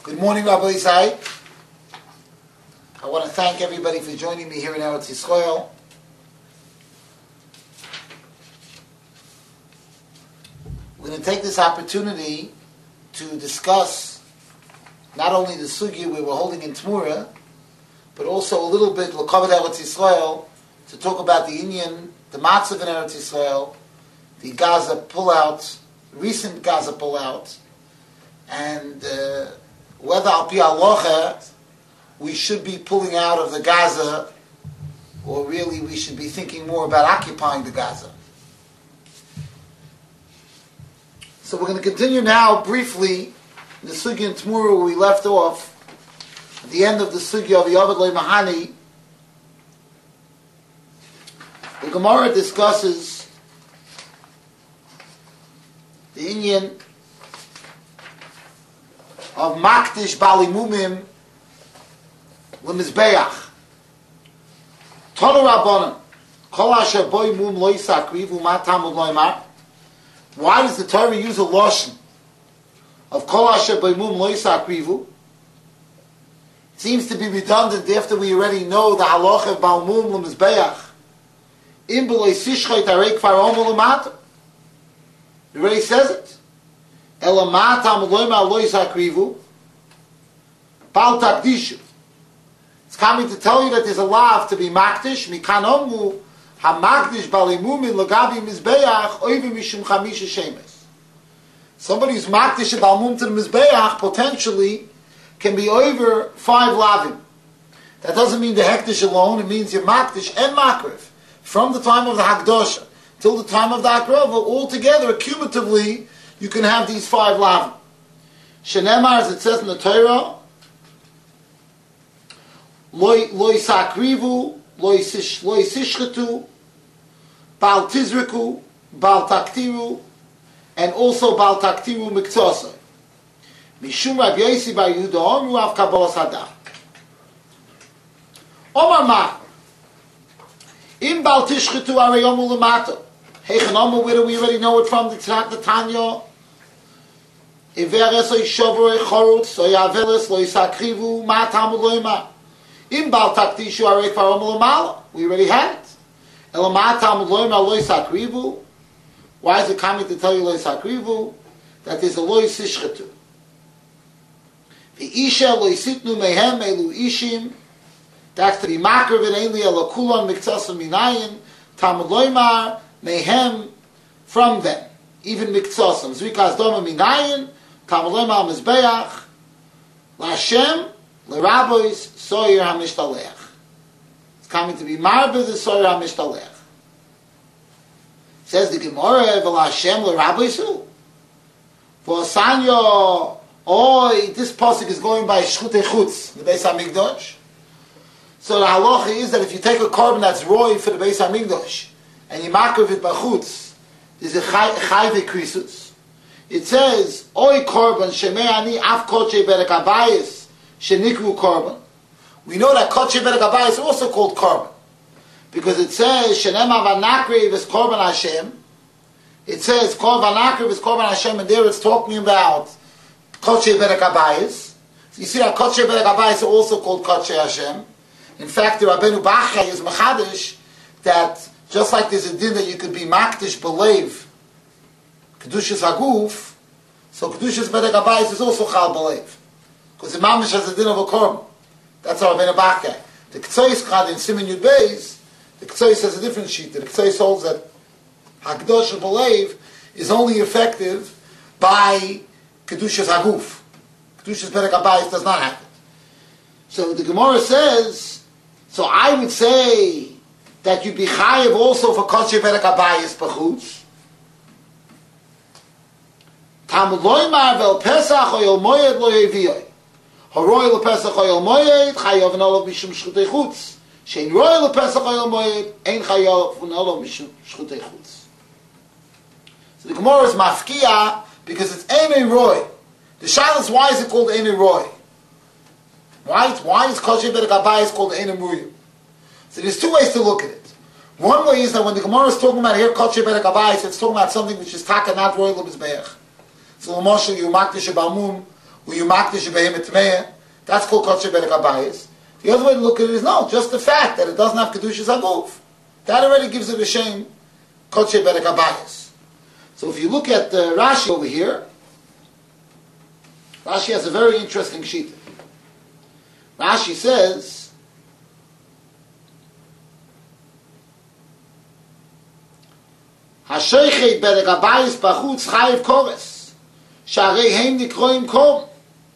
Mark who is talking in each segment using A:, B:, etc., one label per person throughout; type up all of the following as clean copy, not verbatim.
A: Good morning, Rabbi Isai. I want to thank everybody for joining me here in Eretz Yisrael. We're going to take this opportunity to discuss not only the sugya we were holding in Tmura, but also a little bit l'kavod Eretz Yisrael, to talk about the Inyan, the matzav in Eretz Yisrael, the Gaza pullout, recent Gaza pullout, and whether al pi halacha we should be pulling out of the Gaza, or really we should be thinking more about occupying the Gaza. So we're going to continue now briefly the sugya in Tmura where we left off, at the end of the sugya of Yovad Lo Mahani. The Gemara discusses the Inyan of Makdish Bali Mumim Lemizbeach. Tonu Rabbanan Kol Asher Boi Mum Lo Yisakrivu Ma Tamud Lo Yimar. Why does the Torah use a lotion of Kol Asher Boi Mum Lo Yisakrivu? It seems to be redundant after we already know the halacha of Bal Mum Lemizbeach. Im B'lo Yisishchot Arei Kfar Omer L'mata. It already says it. Elamah Tamud Lo Yimar Lo Yisakrivu Bal Takdishu. It's coming to tell you that there's a law to be makdish. Mikan Omu HaMakdish Bali Mumin L'gabi Mizbeach Oivi Mishum Chamisha Shemes. Somebody who's makdish Bal Mum to the Mizbeach potentially can be over 5 lavim. That doesn't mean the hektish alone. It means you're makdish and makriv from the time of the Hakdosha till the time of the Akrava. All together, cumulatively, you can have these 5 lavim. Shenemar, as it says in the Torah, Lo yisakrivu, lo yisishchetu, bal tizriku, bal taktiru, and also bal taktiru miktsosai. Mishum Rav Yosi bar Yehuda Omru av Kabbalas Hadar. Omar ma, im bal tishchetu arei omu l'mato. Heichen omu, where do we already know it from? It's not the Tanya. Iveres o yishover echorut, so yaveles lo yisakrivu, ma tamud lo yimar. In Bal Takdishu Arei Kfar Omer L'mala. We already had it. Elamah Tamud Lo Yimar Lo Yisakrivu. Why is it coming to tell you Lo Yisakrivu? That there's a Lo Yisishchetu. The Isha Lo Yisitnu Mehem Elu Ishim. That's to be makriv it ainly Ela Kulon Miktsasam Minayin. Tamud Lo Yimar Mehem from them. Even Miktsasam. Zrikas Doma Minayin. Tamud Lo Yimar Mizbeach. LaShem L'Rabbis Soyer HaMishtalech. It's coming to be Marbe the Soyer HaMishtalech. Says the Gemara, V'la Hashem L'Rabbis Hu. V'osanyo, this pasuk is going by Shchutei Chutz, the Beis HaMikdash. So the halacha is that if you take a korban that's roy for the Beis HaMikdash, and you makriv it by Chutz, there's a chayve krisus. It says, Oy korban shemei ani af koche berek abayis, shenikru korban. We know that Kodesh Berek Habayis is also called korban, because it says Shenem Avanakriv is korban Hashem. It says korban Akriv is korban Hashem, and there it's talking about Kodesh Berek Habayis. So you see that Kodesh Berek Habayis is also called Kodesh Hashem. In fact, the Rabbeinu Bachai is machadish that just like there's a din that you could be makdish belev kedushas haguf, so kedushas Berek Habayis is also chal belev, because the mamish has a din of a korban. That's our Rabbeinu Bachai. The Ktsois Chad in Siman Yud Beis, the Ktsois has a different sheet. The Ktsois holds that Hakdosh Belev is only effective by Kedushas Haguf. Kedushas Berek Habayis does not have it. So the Gemara says, so I would say that you'd be chayiv also for Kodesh Berek Habayis B'chutz. Tamud Lo Yimar Vel Pesach Oyel Moyed Lo Yeviyoi. Haroy lepesach oyel moyed chayav v'nolav mishum shchutei chutz. Shein roy lepesach oyel moyed ein chayav v'nolav mishum shchutei chutz. So the Gemara is mafkia because it's ein roy. The shaila is, why is it called ein roy? Why is Kodesh Berek Habayis called ein muyim? So there's 2 ways to look at it. One way is that when the Gemara is talking about here Kodesh Berek Habayis, it's talking about something which is taka not roy lemizbeach. So l'moshel you makdish balmum where you makdish behemoth tmeya, that's called kodesh berek habayis. The other way to look at it is no, just the fact that it doesn't have kedushas haguf, that already gives it a shame kodesh berek habayis. So if you look at Rashi over here, Rashi has a very interesting shita. Rashi says, Hashoichet berek habayis bachutz chayiv kores, sharei heim nikroim kom.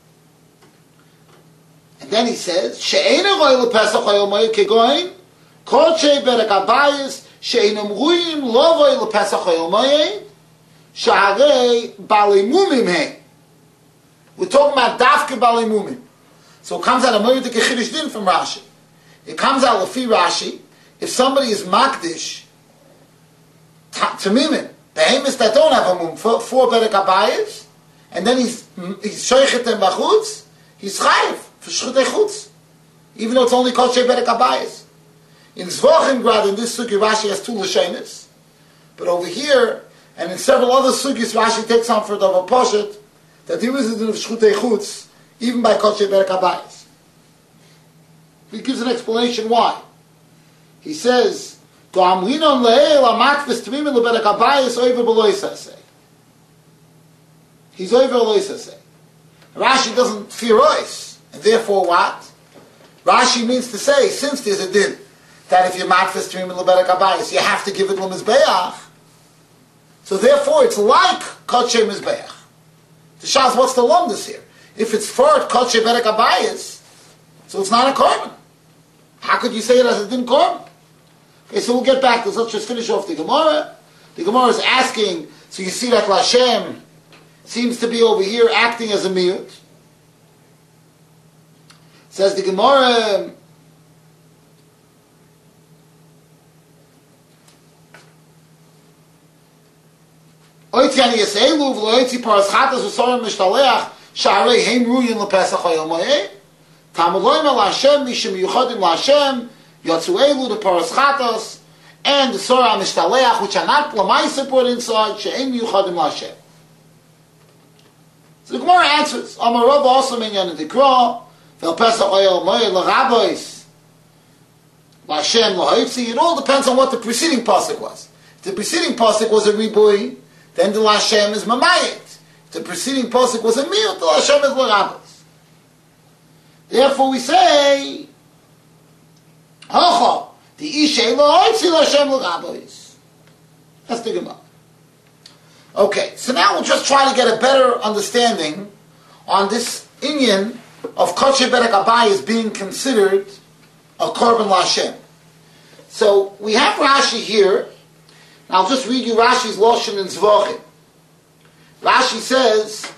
A: And then he says, she'eina roi lepesach hayomai kegoin, kodshei berek habayis she'einam ruim lo roi lepesach hayomai, sharei balimumim heim. We're talking about dafke balimumim. So it comes out of Moedik Chiddush Din from Rashi. It comes out of Lefi Rashi, if somebody is makdish Tamimim, the Hamis that don't have a mum, four berek habayis, and then he's shoichet them bachutz, he's chayiv for shchutei chutz, even though it's only called shei berek habayis. In Zvachim Grad, in this sugi, Rashi has two lashonos, but over here, and in several other sugis, Rashi takes on for the poshet, that there is a din of shchutei chutz, even by kol shei berek habayis. He gives an explanation why. He says, He's over Eloisase. Rashi doesn't fear ois, and therefore what? Rashi means to say, since there's a din that if you're matfis trimim leberek habayis, you have to give it lemizbeach. So therefore, it's like kodshe mizbeach. The Shas, what's the lumdus here? If it's for kodshe berek habayis, so it's not a korban. How could you say it as a din korban? Okay, so we'll get back to this. Let's just finish off the Gemara. The Gemara is asking, so you see that Lashem seems to be over here acting as a miut. Says the Gemara, Oitzi ani yiseilu v'loitzi paraschatas v'sorim mishtaleach sha'arei heim ruyin lepesach ha'yom Tamuloim al Hashem mishim yuchodim l'Hashem Yotzuelu, the paraschatos, and the Sorah Mishtaleach, which are not Lamaisa put inside, She'en Yuchadim Lashem. So the Gemara answers, Amar Rav also minyan the Dikra, Vel Pesach Oyel Moed L'Rabois, Lashem L'Hoitzi. It all depends on what the preceding pasuk was. If the preceding pasuk was a ribui, then the Lashem is Mamayit. If the preceding pasuk was a miut, the Lashem is L'Rabois. Therefore we say, Hocha, the Ishay L'Hoitzi L'Hashem L'Rabois. That's the Gemara. Okay, so now we'll just try to get a better understanding on this inyan of Kodesh Berek Habayis being considered a Korban L'Hashem. So we have Rashi here. I'll just read you Rashi's Loshen in Zvachim. Rashi says,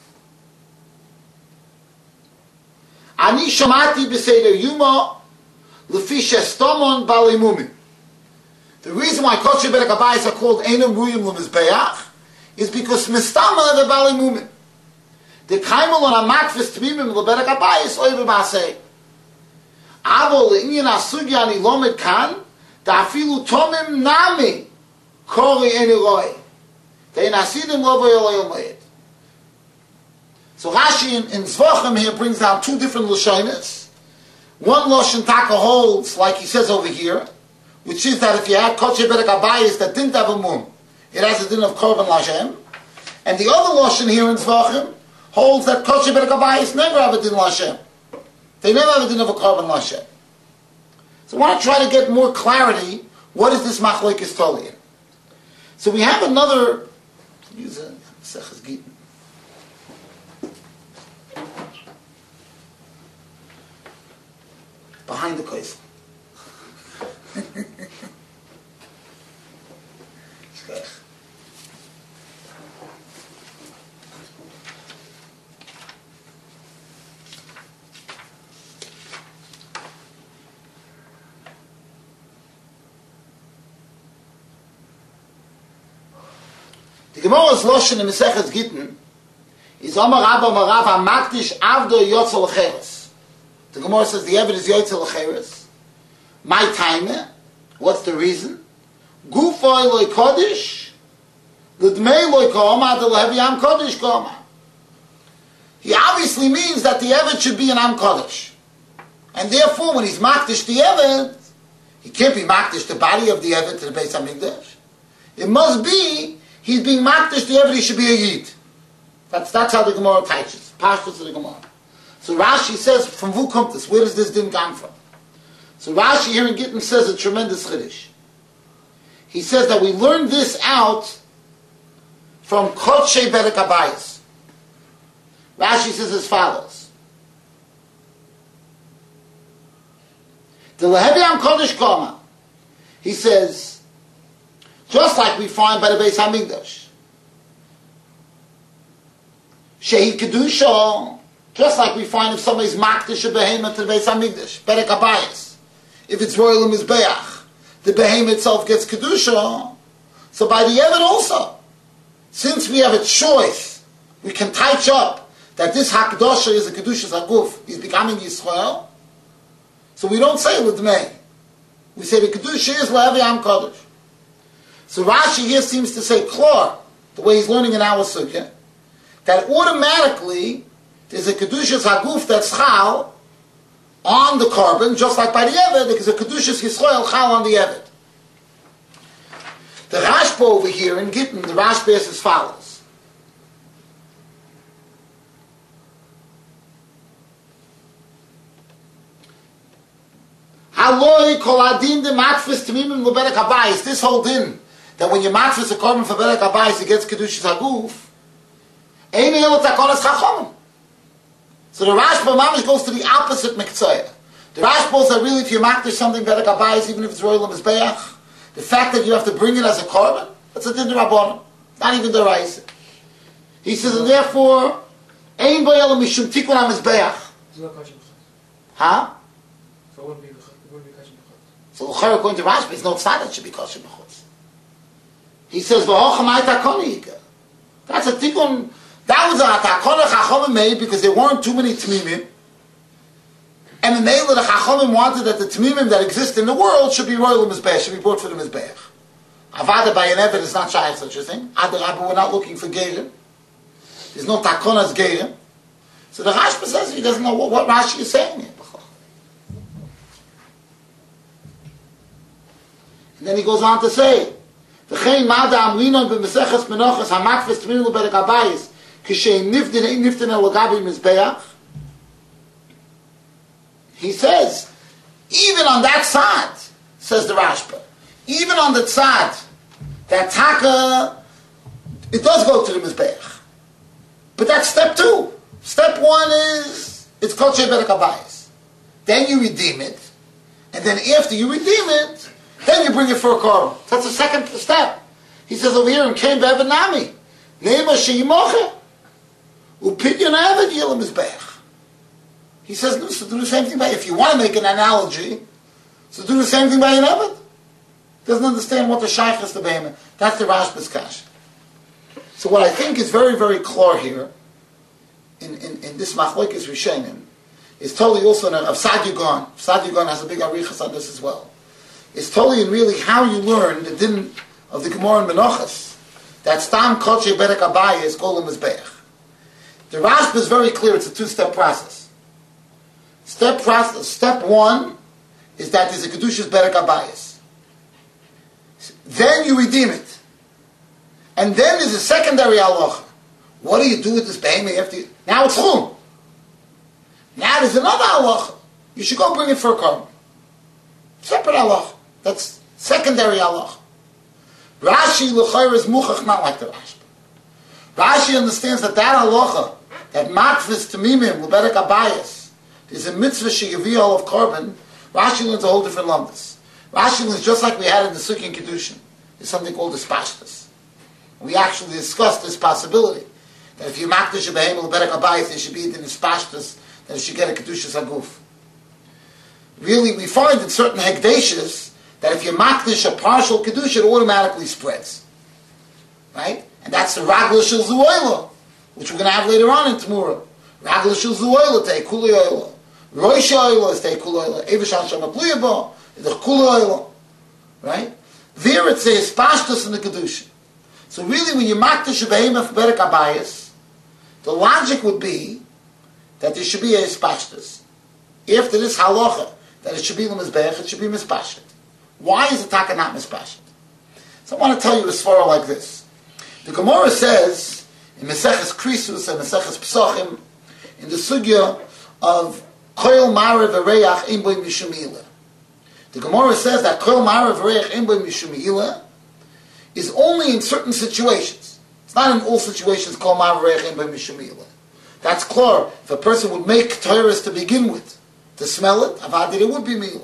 A: Ani Shamati B'Seder Yuma L'fi Shestomon Balei Mumim. The reason why Kodesh Berek Habayis are called Einam Ruyim L'Mizbeach is because Mistama the Balei Mumim. The Kaimel on Amakvis Tmimim L'Berek Habayis Oiv B'Asei. Avo L'Inyan Asugya Ani Lomed Kan Da'afilu Tomim Nami Kori Eni Roi Dein Asidim Lovay Olayom Moed. So Rashi in Zvachim here brings down two different Lashonos. One Lashon Taka holds, like he says over here, which is that if you had Kodesh Berek Habayis that didn't have a mum, it has a din of Korban L'Hashem. And the other Lashon here in Zvachim holds that Kodesh Berek Habayis never have a din L'Hashem. They never have a din of a Korban L'Hashem. So I want to try to get more clarity. What is this Machlokes Tolien? So we have another. Use a Seches Gittin. Behind the Kois. The Gemara's Loshen in Meseches Gittin is Amar Rav HaMakdish Avdo Yotzel L'Cheres. The Gemara says the evidence is Yotzel L'Cheres. My time, what's the reason? Gufay Loi Kodesh, L'Dmei Loi Koma, D'Levi Am Kodesh Koma. he obviously means that the Eved should be an Am Kodesh. And therefore, when he's Makdish the Eved, he can't be Makdish the body of the Eved to the Beis HaMikdash. It must be, he's being Makdish the Eved, he should be a Yid. That's how the Gemara teaches. Pashtus of the Gemara. So Rashi says, from who comes this? Where does this din come from? So Rashi here in Gittin says a tremendous chiddush. He says that we learned this out from Kodshe Bedek Abayis. Rashi says as follows. The Lehevi Am Kodesh Koma. He says, just like we find by the Beis HaMikdash. Shehi Kedusha, just like we find if somebody's Makdish a Behemoth to the Beis HaMikdash, Bedek Abayis. If it's Royal Mizbeach, the Behemoth itself gets Kedusha. So by the Eved also, since we have a choice, we can touch up that this Hakdosha is a Kedushas Haguf, he's becoming Yisrael. So we don't say L'dmei. We say the Kedusha is Le'evi Am Kodesh. So Rashi here seems to say, Klor, the way he's learning in our Sukkah, that automatically there's a Kedushas Haguf that's Chal on the carbon, just like by the Eved, because a Kedushas Yisrael Chal on the Eved. The Rashba over here in Gittin, the Rashba is as follows. Haloi kol adin de matfis tamimim lebedek habayis. This whole din, that when you matfis a carbon for bedek habayis, it gets Kedushas Haguf. Ein el takonas chachomim. So the Rashba Mamish goes to the opposite Mektzaya. The Rashba is that really if you matfish something bedek habayis, even if it's royal mizbeach, the fact that you have to bring it as a carbon, that's a din rabbanon, not even the rice. He says, and therefore, ein boyel mishum tikun hamizbeach. Huh?
B: So it wouldn't be kosher b'chutz.
A: So according to Rashba, it's not tzad that should be kosher b'chutz. He says, v'hochamai takoni yika. That's a tikun. That was a takon chachomim made because there weren't too many tmimim. And the Neila, the Chachomim wanted that the Tmimim that exist in the world should be royal Mizbeach, should be brought for the Mizbeach. Avada by an Eved is not shaykh such a thing. Adarabba, we're not looking for Gerim. There's no Takonas Gerim. So the Rashba says he doesn't know what Rashi is saying here. And then he goes on to say, V'chein mada amrinon b'meseches menoches hamakfes Tmimim l'berek habayis kishein niftin el l'gabi Mizbeach. He says, even on that side, says the Rashba, even on the side, that taka, it does go to the Mizbeach. But that's step 2. Step 1 is, it's Kodshe Bedek Habayis. Then you redeem it, and then after you redeem it, then you bring it for a carbon. That's the second step. He says over here in Kain Be'evet Nami, Ne'ema she'yimoche, u'pidyon ha'evet yil Mizbeach. He says, no, so do the same thing by, if you want to make an analogy, so do the same thing by an Eved. Doesn't understand what the shaykh is to Behemoth. That's the Rashba's kash. So what I think is very, very clear here, in this machlokes Rishonim, is totally also of Sadyugan. Sadyugan has a big arichas on this as well. It's totally in really how you learn the din of the Gemara and Menachos, that Stam Kodshe Bedek Habayis is Kol Mizbeach. The Rashba is very clear, it's a 2-step process. Step 1 is that there's a Kedushas Bedek Habayis. Then you redeem it. And then there's a secondary halacha. What do you do with this behemoth? Now it's chum. Now there's another halacha. You should go bring it for a carbon. Separate halacha. That's secondary halacha. Rashi l'chayr is muchach, not like the Rashba. Rashi understands that halacha, that matfis tamimim l'bedek habayis, is a mitzvah she'yaviyah of carbon. Rashi learns a whole different lumdus. Rashi learns just like we had in the Sukkah and Kiddushin. There's something called the spashtas. We actually discussed this possibility that if you makdish a behemoth l'bedek habayis, there should be in the spashtas, that it should get a Kedushas Haguf. Really, we find in certain hekdeshes that if you makdish a partial Kedusha, it automatically spreads. Right? And that's the Ragla Shel Zuoila, which we're going to have later on in Tamura. Ragla Shel Zuoila, take Kuli Oila. Rosh Oila is take Kuli Oila. Eveshan Shamapliyabo is the Kuli Oila. Right? There it says Pashtus in the Kedusha. So really, when you makdish a behemoth bedek habayis, the logic would be that there should be a Ispashtus. After this halacha, that it should be L'mizbech, it should be Mispashit. Why is the Taka not Mispashit? So I want to tell you a svara like this. The Gemara says, in Meseches Krisus and Meseches Pesachim, in the sugya of Koil Marav V'Reach Ein Bo Mishum Ila. The Gemara says that Koil Marav V'Reach Ein Bo Mishum Ila is only in certain situations. It's not in all situations Koil Marav V'Reach Ein Bo Mishum Ila. That's clear. If a person would make Torahs to begin with, to smell it, Avad, it would be Mila.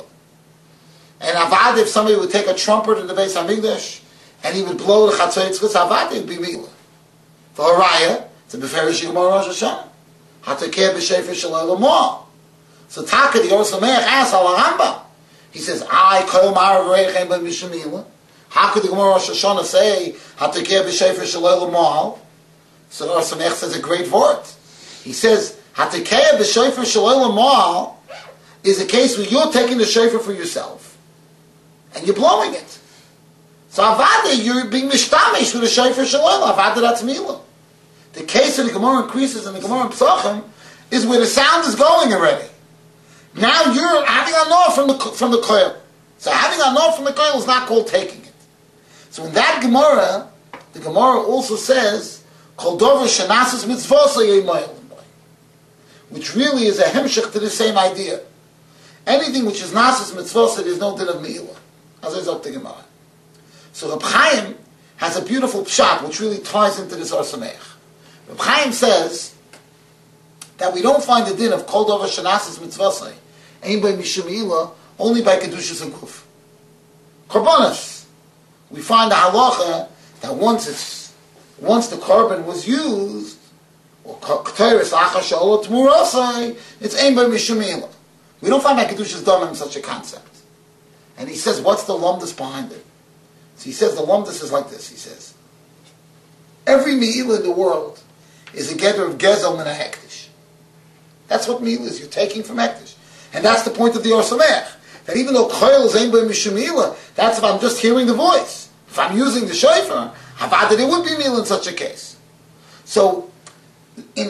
A: And Avad, if somebody would take a trumpet in the Beis HaMikdash, and he would blow the Chatzot Tzchus, Avad, it would be Mila. For a Raya, it's a Beferish Yigmar Rosh Hashanah. Hatakeh b'Shefer Shalei L'Moah. So Taka, the Or Sameach asks Al Rambam. He says, I Koil Marav V'Reich Ein Bo Mishum Ila. How could the Gemara Rosh Hashanah say Hatakeh b'Shefer Shalei L'Moah? So the Or Sameach says a great word. He says Hatakeh b'Shefer Shalei L'Moah is a case where you're taking the shofar for yourself and you're blowing it. So Avada, you're being mishtamish with the shofar Shalei. Avada, that's Mila. The case of the Gemara increases and the Gemara in Pesachim is where the sound is going already. Now you're having a no from the koil. So having a no from the koil is not called taking it. So in that Gemara, the Gemara also says, Kol dover shenasis mitzvos yemayel, which really is a hemshech to the same idea. Anything which is nasis mitzvos, there is no din of meila. As is up the Gemara. So Reb Chaim has a beautiful pshat which really ties into this Or Sameach. Reb Chaim says that we don't find the din of kol dover shenasis mitzvosai ein by mishum ila only by kedushas aguf. Korbanos, we find the halacha that once the korban was used, or k'teres achar she'olah t'murasai, it's ein by mishum ila. We don't find by kedushas damim such a concept. And he says, what's the lumdus behind it? So he says the lumdus is like this. He says, every me'ila in the world is a gather of gezel min hektish. That's what me'ila is. You're taking from hektish. And that's the point of the Or Sameach. That even though koil is ein bo mishum me'ila, that's if I'm just hearing the voice. If I'm using the shofar, Havad, that it would be me'ila in such a case. So, in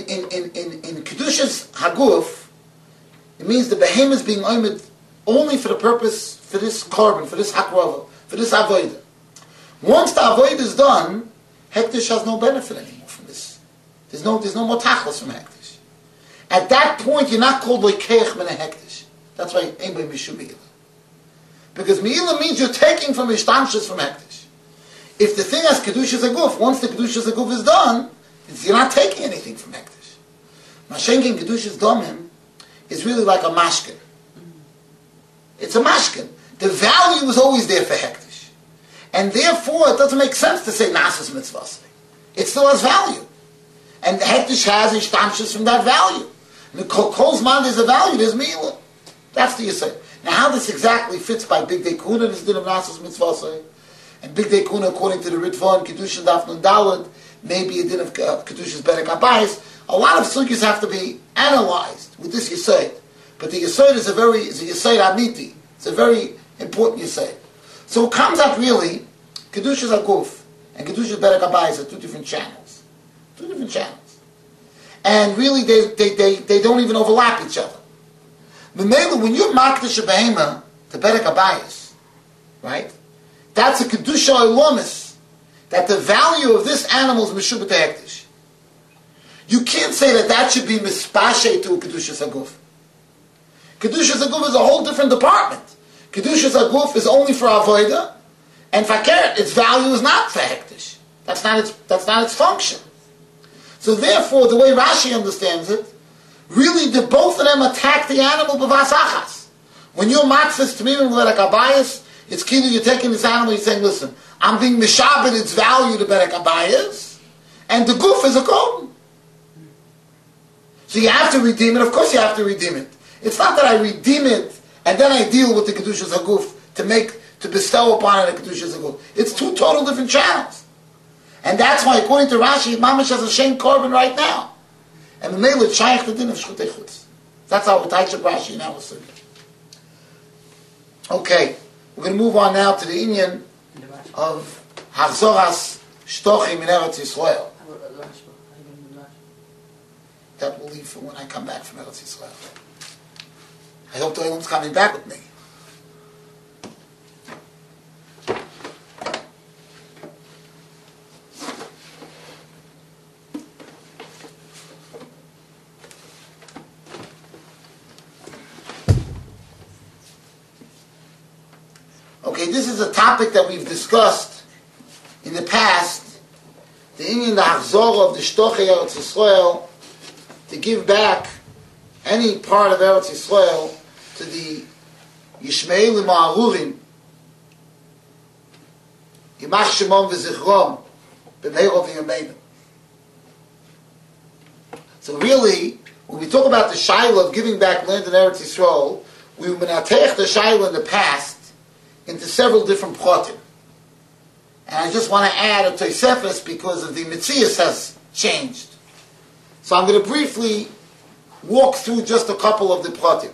A: Kedushas Haguf, it means the behem is being oimid only for the purpose, for this korban, for this hakrava, for this avodah. Once the avodah is done, hektish has no benefit anymore from this. There's no more tachlis from hektish. At that point, you're not called lekeich min hektish. That's why ein bo mishum meila. Because meila means you're taking from ishtamshus from hektish. If the thing has kedushas aguf, once the kedushas aguf is done, you're not taking anything from hektish. Mashenkin kedushas domim is really like a mashkin. It's a mashkin. The value is always there for hektish. And therefore, it doesn't make sense to say nasis mitzvahs. It still has value. And the hektish has ishtamshus from that value. And the kol's man, there's a value, there's mi'ila. That's the yisay. Now, how this exactly fits by Big Day Kuna, this din of nasis mitzvahs, and Big Day Kuna, according to the Ritva and Kedushin Daf Nun Daled, maybe a din of Kedushas Berek Abayis. A lot of sugyas have to be analyzed with this yisay. But the yisay is a yisay amiti. It's a very important yisay. So it comes out really, Kedushas Aguf and Kedushas Berek Abayis are two different channels. Two different channels. And really they don't even overlap each other. Memela, when you're Makdash a Behema to Berek Abayis, right? That's a Kedusha Olomis. That the value of this animal is Meshubah Hektish. You can't say that should be Mispashe to a Kedushas Aguf. Kedushas Aguf is a whole different department. Kedushas Aguf is only for Avodah, and Fakert, its value is not for Hektish. That's not its function. So therefore, the way Rashi understands it, really both of them attack the animal b'vasachas. When you're matzvahs tamirim berek abayis, it's key that you're taking this animal, you're saying, listen, I'm being mishabed its value to berek abayis, and the guf is a korban. So you have to redeem it. Of course you have to redeem it. It's not that I redeem it and then I deal with the kedushas haguf to bestow upon it a kedushas haguf. It's two total different channels. And that's why, according to Rashi, Mamash has a shame korban right now. And the male is shaykh the din of shchutei chutz. That's how we touch Rashi now. Okay, we're going to move on now to the inyan of Hachzoras Shtochim in Eretz Yisrael. that will leave for when I come back from Eretz Yisrael. I hope the Olam's coming back with me. Okay, this is a topic that we've discussed in the past. The Indian, the Hachzorah of the Shtochei Eretz Yisrael, to give back any part of Eretz Yisrael to the Yishmaelim Ha'arurim, Yimach Shemon V'Zichrom, B'meirov Yameinu. So really, when we talk about the Shaila of giving back land in Eretz Yisrael, we will menatech the Shaila in the past into several different pratim. And I just want to add a Tosefes because of the Metzias has changed. So I'm going to briefly walk through just a couple of the pratim.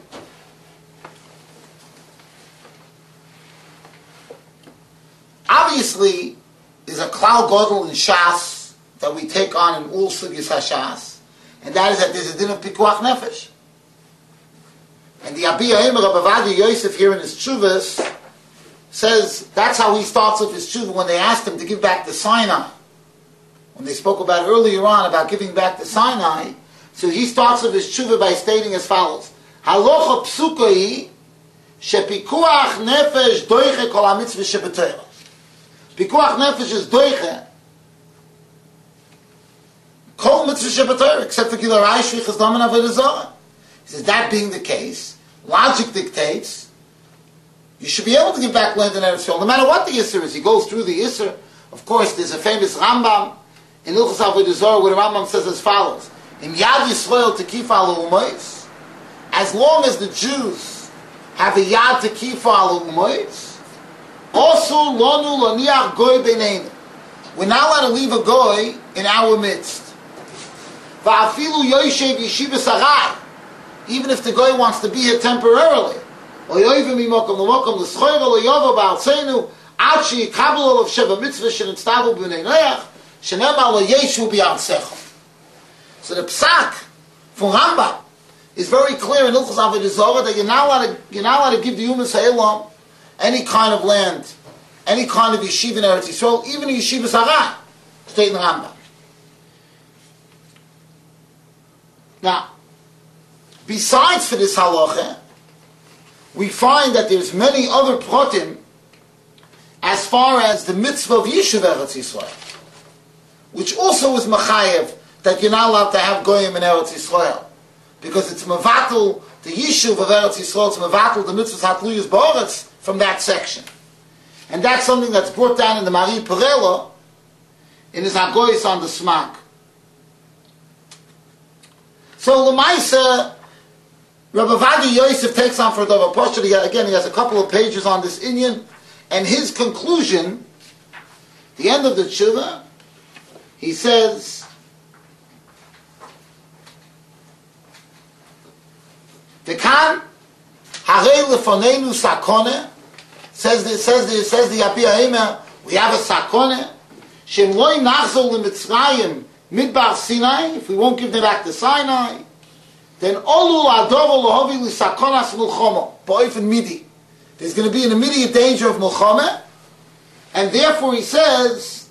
A: Obviously, there's a klal gadol in Shas that we take on in all sugis HaShas, and that is that there's a din of pikuach nefesh. And the Abi Ha'emer of Avadia Yosef here in his Tshuvas says that's how he starts off his tshuva when they asked him to give back the Sinai. When they spoke about earlier on about giving back the Sinai, so he starts off his tshuva by stating as follows: Halocha psukai shepikuach nefesh doiche kol hamitzvah shebetorah. Pikuach nefesh is doiche kol mitzvah shebetorah except for Gilui Arayos shvichas dam and avodah zarah. He says that being the case, logic dictates you should be able to give back land in Eretz Yisrael, no matter what the Yisr is. He goes through the Yisr. Of course, there's a famous Rambam in Ilchos Avodah Zarah where the Rambam says as follows: Im Yad Yisrael tekif al u'mois. As long as the Jews have a Yad tekif al u'mois, also lonu loniach goy beineinu. We're not allowed to leave a goy in our midst. Va'afilu yoshev yeshivas arai. Even if the goy wants to be here temporarily. Or yoyvim mimokom l'mokom l'schoyer l'yovo ba'altzenu ad she'yikabel of sheva mitzvah she'nitztavu b'nei noach she'nemar l'yeshu b'yartzecha. So the psak from Rambam is very clear in Ilchos Avodah Zarah that you're not allowed to give the Umas Ha'elam any kind of land, any kind of yeshiva in Eretz Yisrael, even a yeshiva Sarah, state in the Rambam. Now, besides for this halacha, we find that there's many other pratim as far as the mitzvah of Yishuv Eretz Yisrael, which also is machayev that you're not allowed to have goyim in Eretz Yisrael, because it's mevatel the Yishuv of Eretz Yisrael, it's mevatel the mitzvahs hatluyas ba'aretz from that section, and that's something that's brought down in the Mari Perela in his Hagoyis on the Smak. So L'maisa, Rabbi Avadia Yosef takes on for Dov Apostle. Again, he has a couple of pages on this Inyan, and his conclusion, the end of the tshuva, he says, "V'kan harei lefonenu sakone." Says the Abi Ha'emer, we have a sakone. Shem loy nachzor leMitzrayim midbar Sinai. If we won't give them back to Sinai, then olu adovo lohovi lisakonas milchama ba'ofen midi. There's going to be an immediate danger of milchama, and therefore he says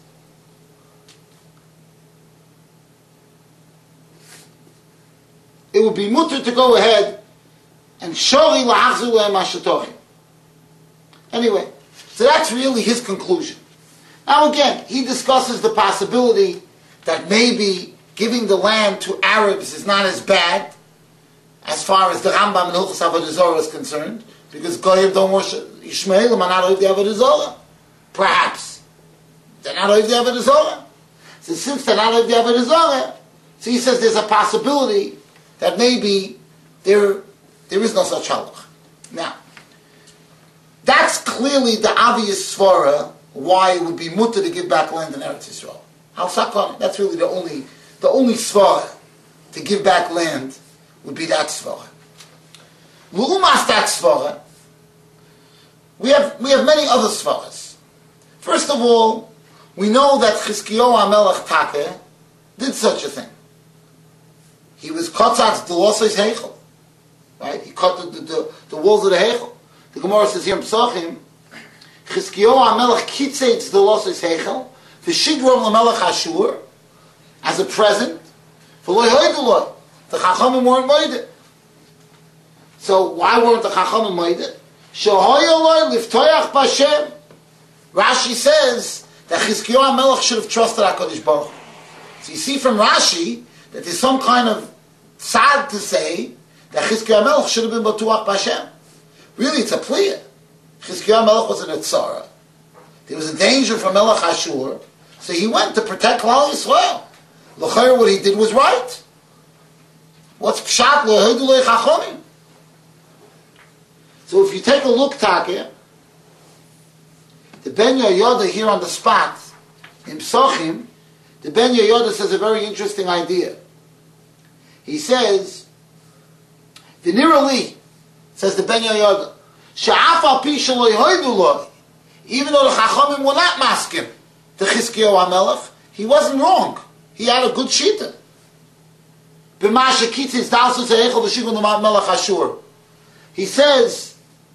A: it would be mutter to go ahead and shori lahachzu lehem hashatochim. Anyway, so that's really his conclusion. Now again, he discusses the possibility that maybe giving the land to Arabs is not as bad as far as the Rambam and Hilchos Avodah Zarah is concerned, because Goyim don't worship Yishmaelim are not of the Avodah Zarah. Perhaps they're not of the Avodah Zarah. So since they're not of the Avodah Zarah, so he says there's a possibility that maybe there is no such halach. Now, that's clearly the obvious svara why it would be mutter to give back land in Eretz Yisrael. Al Sakon, that's really the only svara to give back land would be that svara. L'umas that svara, we have many other svaras. First of all, we know that Chizkiyahu HaMelech Takeh did such a thing. he was kotzatz the losses heichel. Right? He cut the walls of the heichel. The Gemara says here in Pesachim, Chizkiyahu HaMelech kitzeitz the losses heichel, v'shigrom l'melech Ashur, as a present, v'lo yoiduloi. The Chachamim weren't moed. So why weren't the Chachamim moed? Shehoyoloi liftoyach b'Hashem. Rashi says that Chizkiyahu HaMelech should have trusted HaKadosh Baruch Hu. So you see from Rashi that there's some kind of tzad to say that Chizkiyahu HaMelech should have been batuach b'Hashem. Really, it's a plea. Chizkiyahu HaMelech was in a tzara. There was a danger from Melech Ashur, so he went to protect Klal Yisrael. L'chayr, what he did was right. What's pshat lo chachomim? So if you take a look, Takeh, the Ben Yehoyada here on the spot in Pesachim, the Ben Yehoyada says a very interesting idea. He says, "V'nirali," says the Ben Yehoyada, "She'af al pi shelo yoidu lo," even though the Chachamim were not maskim to Chizkiyahu HaMelech, he wasn't wrong. He had a good shita. B'ma shekitz dalsus heichel v'shigron l'melech Ashur. He says,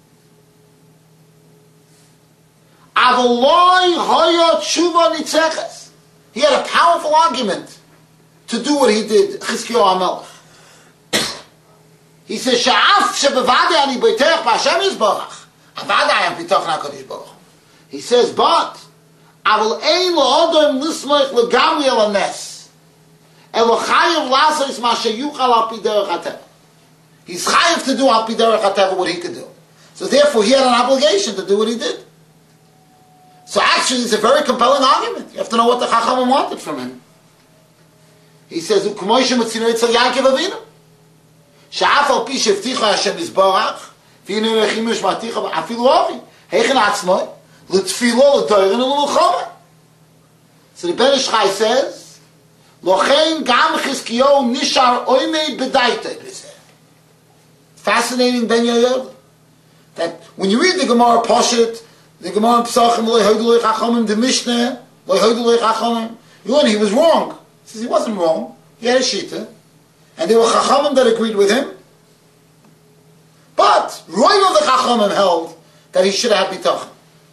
A: "Avoloi hoya tshuva nitzeches." He had a powerful argument to do what he did, Chizkiyahu HaMelech. He says, "Sha'af shebevadei ani beiteach b'Hashem yisborach." Avadei am b'toch HaKadosh Baruch Hu. He says, but avol ein lo'odom lismoich legamri el hanes. Elo chayev lasos ma sheyuchal al pi derech hateva. He's chayev to do al pi derech hateva what he could do. So therefore he had an obligation to do what he did. So actually it's a very compelling argument. You have to know what the Chachamim wanted from him. He says, "U'k'moi she'metzinoi etzel Yaakov Avinu. She'af al pi shevticha Hashem yisborach, v'yinu rechim yishmaticha afilu avi. Heichen atzmoi, l'tfilo, l'toirin, l'mulchama." So the Ben Ish Chai says, "Lochein gam Chizkiyahu nishar oimei b'daitei." Fascinating Ben Yehoyada. That when you read the Gemara Poshet, the Gemara Pesachim, lo yoidu chachamim, the Mishnah, lo yoidu chachamim, you learn he was wrong. He says he wasn't wrong. He had a shita. And there were chachamim that agreed with him. But Roy of the chachamim held that he should have bitachon.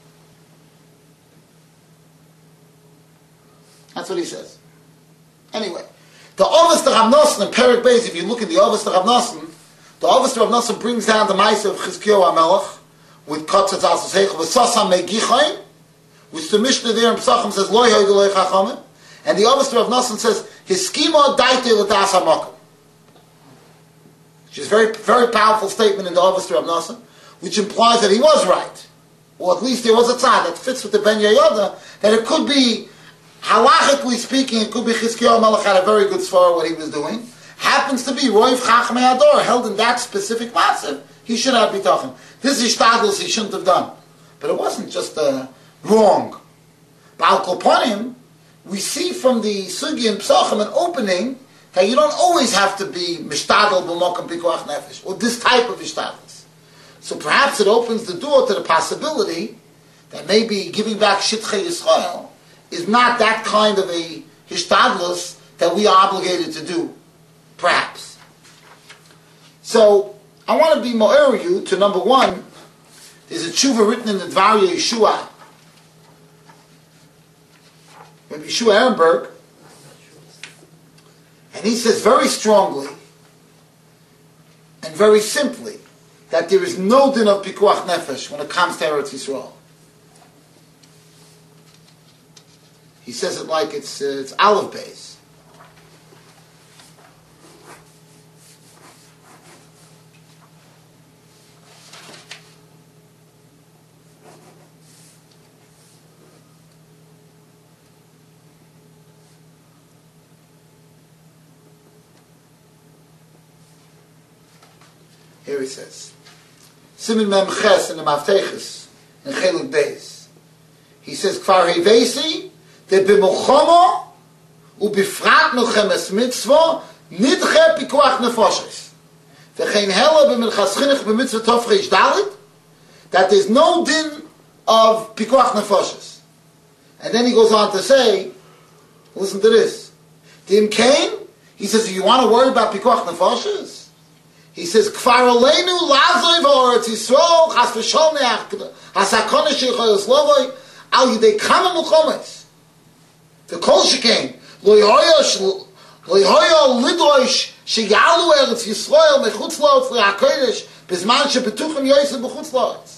A: That's what he says. Anyway, the Avos Rav Nosson in Perek Beis, if you look at the Avos Rav Nosson, the Avos Rav Nosson brings down the Ma'aseh of Chizkiyahu HaMelech with Kotzatz Alsos Heichel v'Sasam Megichaim, which the Mishnah there in Pesachim says Lo Yoidu Lo Chachamim, and the Avos Rav Nosson says Hiskima Daitei L'Das HaMakom, which is a very, very powerful statement in the Avos Rav Nosson, which implies that he was right, or at least there was a tzad that fits with the Ben Yehoyada, that it could be, halachically speaking, it could be Chizkiyahu HaMelech had a very good svara what he was doing. Happens to be Roiv Chachmei Ador held in that specific matzah, he should have bitachon. This is ishtadlus he shouldn't have done, but it wasn't just wrong. Ba'al kol panim, we see from the sugi and Pesachim an opening that you don't always have to be mishtadl b'mokum pikuach nefesh or this type of ishtadlus. So perhaps it opens the door to the possibility that maybe giving back Shitchei Yisrael is not that kind of a hishtadlus that we are obligated to do. Perhaps. So, I want to be mo'er you to number one. There's a tshuva written in the Dvarei Yeshua. Rabbi Yeshua Ehrenberg. And he says very strongly and very simply that there is no din of pikuach nefesh when it comes to Eretz Yisrael. He says it like it's Aleph Beis. Here he says, Simin Mem Ches in the Mafteches in Chelik Beis. He says, Kfar Hevesi de b'mochomo ubifrat nochemes mitzvah nidche pikuach nefoshes. V'chein hela b'minchas chinuch b'mitzvah tofreish dalit, that there's no din of pikuach nefoshes. And then he goes on to say, listen to this, Dim Kain, He says, do you want to worry about pikuach nefashos? He says, Kfar aleinu lazoi v'oretz Yisrael chas v'shol hasakona sheichol eslovoi al yidei kama mulchomes. The kol shekain lo yhoya lidrosh sheyalu eretz Yisrael mechutz la'otz le'hakodesh bizman shebetuchim yosef b'chutz la'otz.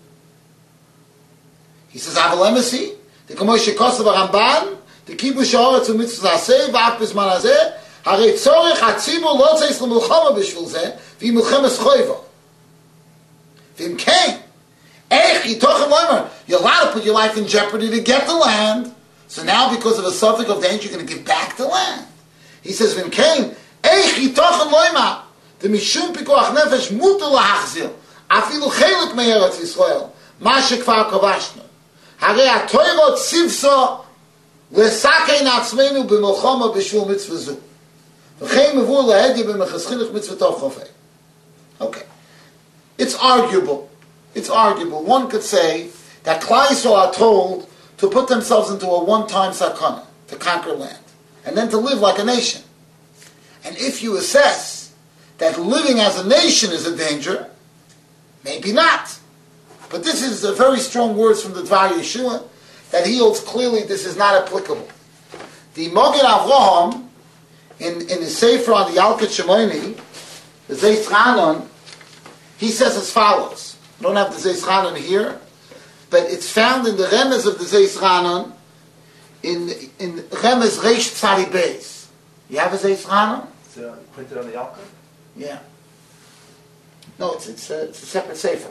A: He says, Aval emesi, the Kamosh Shekosav Ramban, the Kibush Haaretz u'mitzvah aseh, v'af bizman hazeh, harei tzorech hatzibur lo tzeis l'mulchama b'shvil zeh, v'im mulchemes choiva. V'im kein, eich yitochem loimer, you're allowed to put your life in jeopardy to get the land, so now because of a suffix of danger, you're going to give back the land. He says, v'im kein, eich yitochem loimer, the mishum pikuach nefesh muter lahachzir, afilu chelik me'eretz Yisrael, ma shekvar kavashnu. הרי התוירות ציווסו לסכן עצמנו במלחמה בשביל מצווה זו. וכן מבואר להדיה במחסכינך מצוותו חופי. Okay. It's arguable. One could say that Klal Yisrael are told to put themselves into a one-time sakana, to conquer land, and then to live like a nation. And if you assess that living as a nation is a danger, maybe not. But this is a very strong words from the Dvar Yeshua that he holds clearly this is not applicable. The Mogen Avraham in his Sefer on the Yalkut Shimoni, the Zeis Chanan, he says as follows. I don't have the Zeis Chanan here, but it's found in the Remez of the Zeis Chanan in Remez Reish Tzari Beis. You have a Zeis Chanan?
C: Is it printed on the Yalkut?
A: Yeah. No, it's a separate Sefer.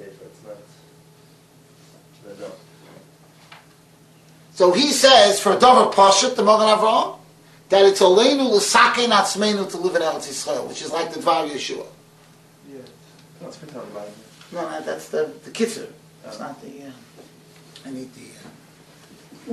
C: No.
A: So he says, for a Dover Pashut, the Mogen Avraham, that it's Oleinu l'sakein atzmeinu to live in Eretz Yisrael, which is like the Dvar Yeshua.
C: Yeah. No, it's printed on the Bible.
A: No, that's the Kitzur. That's not the... I need the...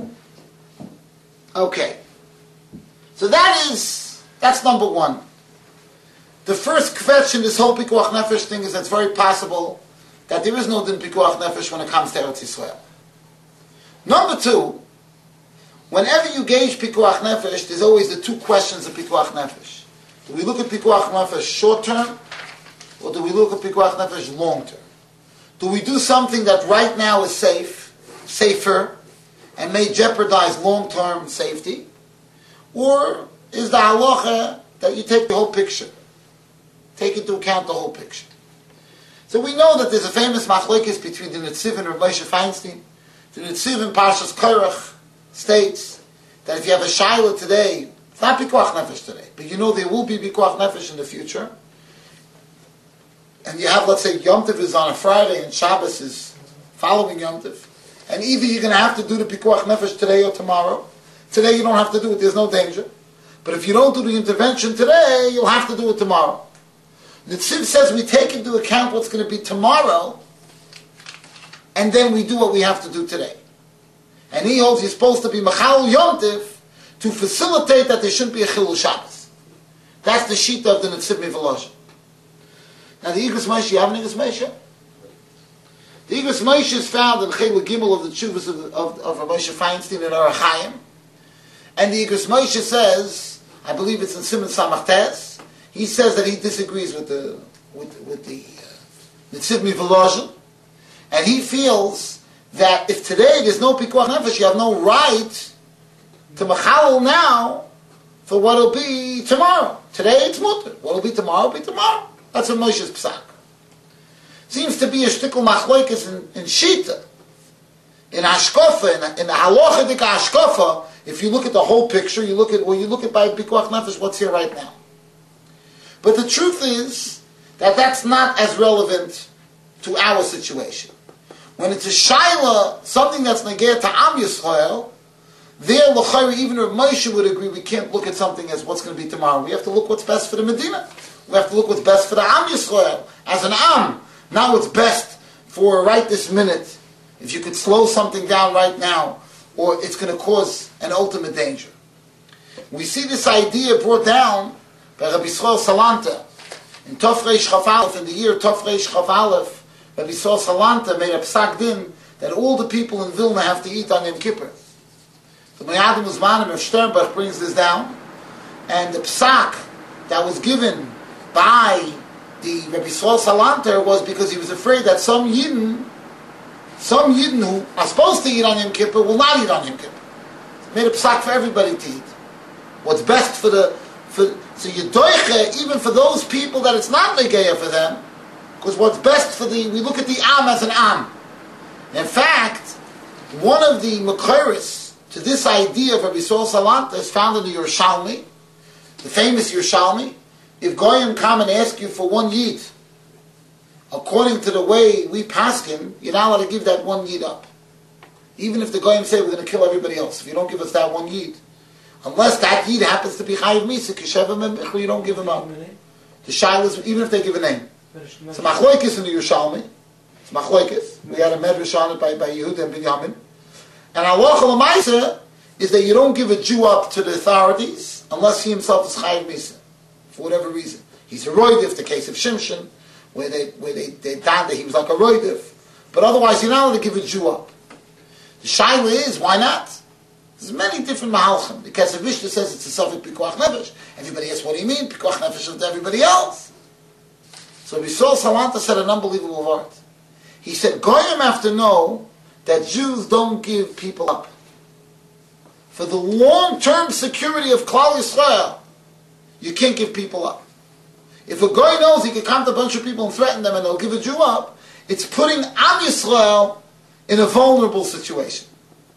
A: Okay. So that's number one. The first kvetch in this whole Pikuach Nefesh thing is that it's very possible that there is no din Pikuach Nefesh when it comes to Eretz Yisrael. Number two, whenever you gauge Pikuach Nefesh, there's always the two questions of Pikuach Nefesh. Do we look at Pikuach Nefesh short term, or do we look at Pikuach Nefesh long term? Do we do something that right now is safer, and may jeopardize long term safety? Or is the halacha that you take the whole picture? Take into account the whole picture. So we know that there's a famous machlokes between the Netziv and Rav Moshe Feinstein. The Netziv in Parshas Korach states that if you have a Shaila today, it's not Pikuach Nefesh today, but you know there will be Pikuach Nefesh in the future, and you have, let's say, Yom Tov is on a Friday and Shabbos is following Yom Tov, and either you're going to have to do the Pikuach Nefesh today or tomorrow. Today you don't have to do it, there's no danger. But if you don't do the intervention today, you'll have to do it tomorrow. Netziv says we take into account what's going to be tomorrow, and then we do what we have to do today. And he holds you're supposed to be Machal Yom Tov to facilitate that there shouldn't be a Chilul Shabbos. That's the Shita of the Netziv Mivolozhin. Now the Igros Moshe, you have an Igros Moshe? The Igros Moshe is found in Chilul Gimel of the Tshuvas of Rav Moshe Feinstein and Orach Chaim. And the Igros Moshe says, I believe it's in Siman Samach Tes, he says that he disagrees with the Netziv Mivolozhin, and he feels that if today there's no Pikuach Nefesh, you have no right to Machal now for what will be tomorrow. Today it's mutter. What will be tomorrow will be tomorrow. That's what Moshe's Psak. Seems to be a shtickle machlokes in Shita, in Hashkofa, in the halachic Hashkofa. If you look at the whole picture, you look at by Pikuach Nefesh what's here right now. But the truth is that that's not as relevant to our situation. When it's a shaila, something that's negeh to Am Yisrael, there, l'chayri, even Rav Moshe would agree we can't look at something as what's going to be tomorrow. We have to look what's best for the Medina. We have to look what's best for the Am Yisrael as an Am, not what's best for right this minute. If you could slow something down right now, or it's going to cause an ultimate danger. We see this idea brought down by Rabbi Yisrael Salanta in Tov Reish Chaf Aleph, in the year Tov Reish Chaf Aleph. Rabbi Yisrael Salanta made a psak din that all the people in Vilna have to eat on Yom Kippur. The Moyadim Uzmanim of Sternberg brings this down, And the psak that was given by the Rabbi Yisrael Salanter was because he was afraid that some Yidden who are supposed to eat on Yom Kippur will not eat on Yom Kippur. He made a psak for everybody to eat. What's best so you doiche even for those people that it's not legeya for them, because what's best we look at the Am as an Am. In fact, one of the Mekhiris to this idea of Rabbi Yisrael Salanter is found in the Yerushalmi, the famous Yerushalmi. If Goyim come and ask you for one Yid, according to the way we pass him, you're not allowed to give that one Yid up. Even if the Goyim say we're going to kill everybody else, if you don't give us that one Yid. Unless that Yid happens to be Chayiv Misa, Kisheva Membichu, you don't give him up. The Shaila is, even if they give a name. It's a Machloikis in the Yerushalmi. It's Machloikis. We had a Medrash on it by Yehuda and Binyamin. And Halacha L'maisa is that you don't give a Jew up to the authorities unless he himself is Chayiv Misa. For whatever reason. He's a roidif, the case of Shimshon, where they done that he was like a roidif. But otherwise, you're not allowed to give a Jew up. The shaila is, why not? There's many different mahalchim. The Kesef Mishnah says it's a Safek Pikuach Nefesh. Everybody asks, what do you mean? Pikuach Nefesh is to everybody else. So Yisrael Salanter said an unbelievable word. He said, Goyim have to know that Jews don't give people up. For the long-term security of Klal Yisrael, you can't give people up. If a guy knows he can come to a bunch of people and threaten them and they'll give a Jew up, it's putting Am Yisrael in a vulnerable situation.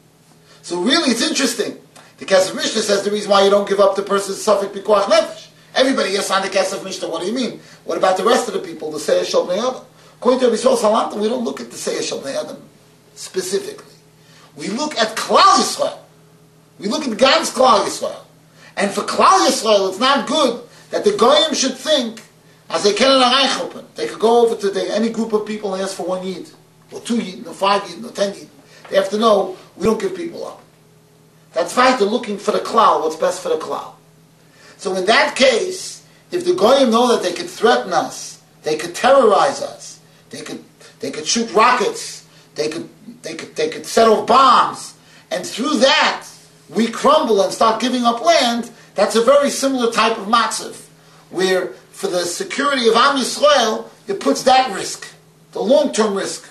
A: So really it's interesting. The Kesef Mishnah says the reason why you don't give up the person's Safek Pikuach Nefesh. Everybody yes on the Kesef Mishnah, what do you mean? What about the rest of the people, the Seyah Shel Bnei Adam? According to Rabbi Yisrael Salanter, we don't look at the Seyah Shel Bnei Adam specifically. We look at Klal Yisrael. We look at God's Klal Yisrael. And for Klal Yisrael, it's not good that the Goyim should think, as they can in a Reich open, they could go over to any group of people and ask for one Yid, or 2 Yid, or 5 Yid, or 10 Yid. They have to know, we don't give people up. That's right, they're looking for the Klal, what's best for the Klal. So in that case, if the Goyim know that they could threaten us, they could terrorize us, they could shoot rockets, they could set off bombs, and through that, we crumble and start giving up land, that's a very similar type of matzav, where for the security of Am Yisrael, it puts that risk, the long-term risk.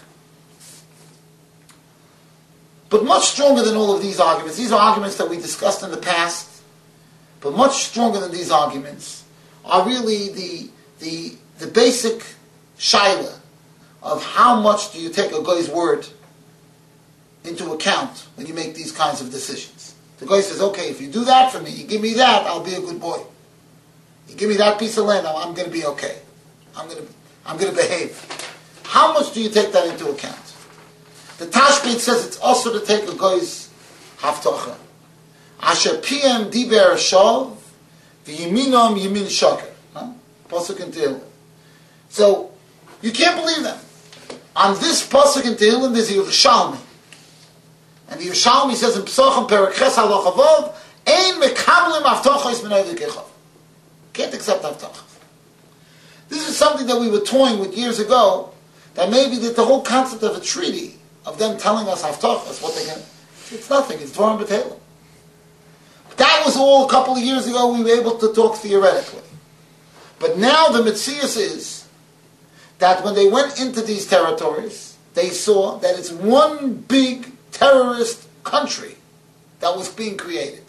A: But much stronger than all of these are arguments that we discussed in the past, but much stronger than these arguments are really the basic shaila of how much do you take a guy's word into account when you make these kinds of decisions. The guy says, okay, if you do that for me, you give me that, I'll be a good boy. You give me that piece of land, I'm going to be okay. I'm going to behave. How much do you take that into account? The Tashbit says it's also to take a guy's haftocha. Asher piem diber shov, v'yiminom yimin shaker. Pasuk in Tehillim. So, you can't believe that. On this Pasuk in Tehillim, there's a Yerushalmi. And the Yerushalmi says in Pesachim Perek Ches Halacha Vav, Ein mekablim avtochos min oved kechav. Can't accept avtocha. This is something that we were toying with years ago, that maybe that the whole concept of a treaty, of them telling us avtochas, what they can, it's nothing, it's Dvarim B'Teilim. That was all a couple of years ago, we were able to talk theoretically. But now the Metzius is that when they went into these territories, they saw that it's one big terrorist country that was being created.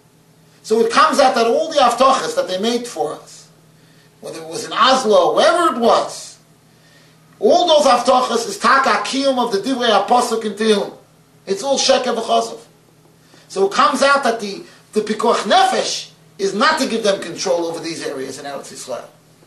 A: So it comes out that all the avtochas that they made for us, whether it was in Oslo, wherever it was, all those avtochas is taka kiyum of the divrei apostol in Tehillim. It's all sheker v'chosov. So it comes out that the pikuach nefesh is not to give them control over these areas in Eretz Yisrael.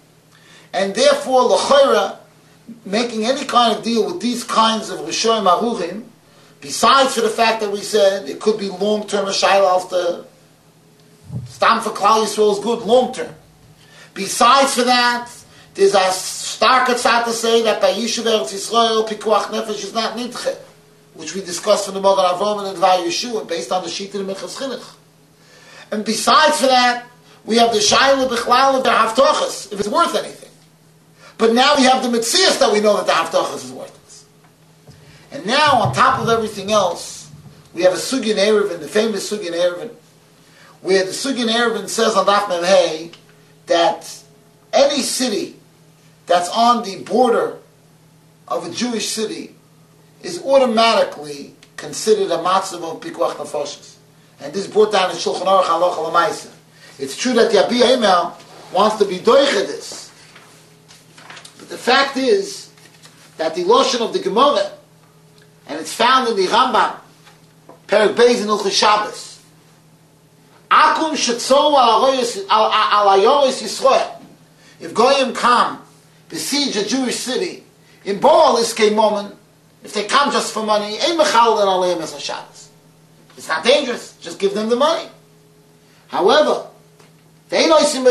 A: And therefore, l'chayra, making any kind of deal with these kinds of rishoyim aruchim, besides for the fact that we said it could be long-term a shayla after stam for Klal Yisrael is good long-term. Besides for that, there's a stark atzah to say that by Yishuv Eretz Yisrael, pikuach nefesh is not nidche, which we discussed from the Magen Avraham and the Dvar Yeshua, based on the Shita of Minchas Chinuch. And besides for that, we have the shayla b'chlal of the haftochas, if it's worth anything. But now we have the Metzias that we know that the haftochas is worthless. And now, on top of everything else, we have a Sugyan Erevin, the famous Sugyan Erevin, where the Sugin Erevin says on Daf Mem Hey that any city that's on the border of a Jewish city is automatically considered a matzav of pikuach nefashos. And this is brought down in Shulchan Aruch Halacha L'Maaseh. It's true that Yabi Eimer wants to be doiche this. But the fact is that the Lashon of the Gemara, and it's found in the Rambam, Perek Beis in Hilchos Shabbos, Akum shetzoru al ayoros Yisrael. If Goyim come, besiege a Jewish city, in Baal Iskei Moment, if they come just for money, ein mechal and aleim as a Shabbos. It's not dangerous. Just give them the money. However, they know but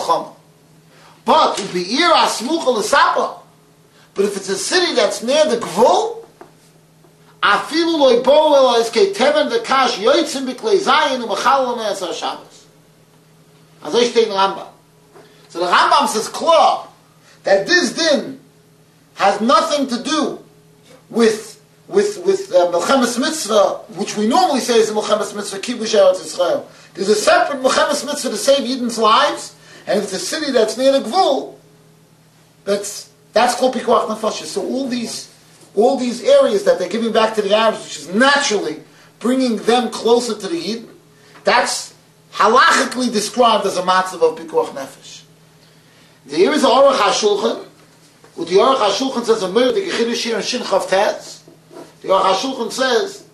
A: if it's a city that's near the Gvul, afilu lo yibor elo eskei teven dekash yoitzim b'klei zayin u'mechal as a Shabbos. As I state in Rambam. So the Rambam says clear that this din has nothing to do with Melchemes Mitzvah, which we normally say is a Melchemes Mitzvah, Kibush Eretz Yisrael. There's a separate Melchemes Mitzvah to save Yidden's lives, and if it's a city that's near the Gvul, that's called Pikuach Nefashos. So all these areas that they're giving back to the Arabs, which is naturally bringing them closer to the Yidden, that's halachically described as a matzav of Pikuach Nefesh. There is a Aruch HaShulchan, who the Aruch HaShulchan says a murder, the Gechidush here in Shin Chav Tetz. The Aruch HaShulchan says,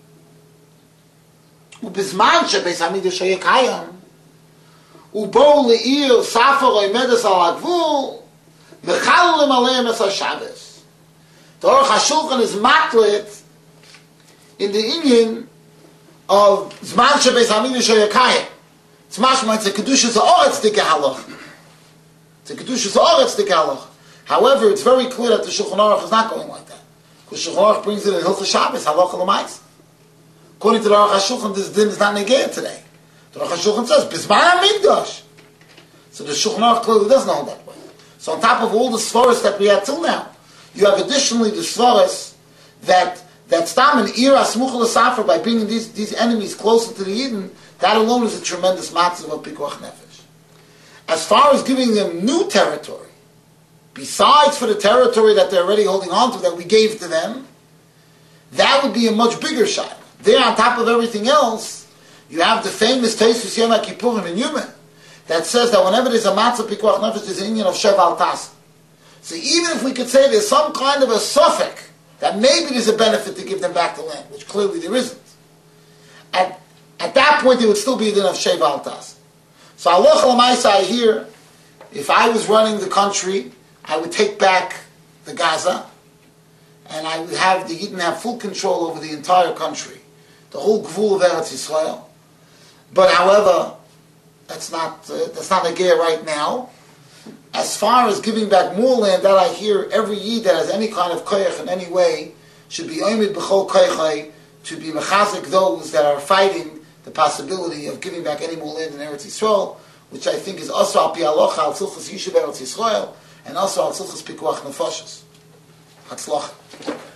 A: ובזמן שבית המקדש היה קיים, ובואו לעיר ספר או עמדס על הגבול, מחללים עליהם את השבס. The Aruch HaShulchan is matlet in the Indian of זמן שבית המקדש היה קיים. It's mashma, it's a Kedushas Ha'aretz Dike Halach. It's a Kedushas Ha'aretz Dike Halach. However, it's very clear that the Shulchan Aruch is not going like that. Because Shulchan Aruch brings it in Hilchos Shabbos, Halacha L'Maaseh. According to the Aruch HaShulchan, this din is not negated today. The Aruch HaShulchan says, Bizman HaMikdash. So the Shulchan Aruch clearly doesn't hold that way. So on top of all the svaras that we had till now, you have additionally the svaras that stam and ira smucha l'safer by bringing these enemies closer to the Yidden, that alone is a tremendous matzav of pikuach nefesh. As far as giving them new territory, besides for the territory that they're already holding on to, that we gave to them, that would be a much bigger shot. There, on top of everything else, you have the famous Teisus Yom HaKippurim in Yuma that says that whenever there's a matzah pikuach nefesh, there's an Indian of Shev al Tas. So even if we could say there's some kind of a suffix that maybe there's a benefit to give them back the land, which clearly there isn't, at that point there would still be a din of Shev al Tas. So halacha l'maaseh here, if I was running the country, I would take back the Gaza, and I would have the Yidden have full control over the entire country, the whole Gvul of Eretz Yisrael. But however, that's not a gear right now. As far as giving back more land, that I hear every Yid that has any kind of koyach in any way should be oimid b'chol koychai to be mechazik those that are fighting the possibility of giving back any more land in Eretz Yisrael, which I think is also al pi halacha al tzilchus yishuv Eretz Yisrael, and also al tzilchus pikuach nefashos. Hatzlach.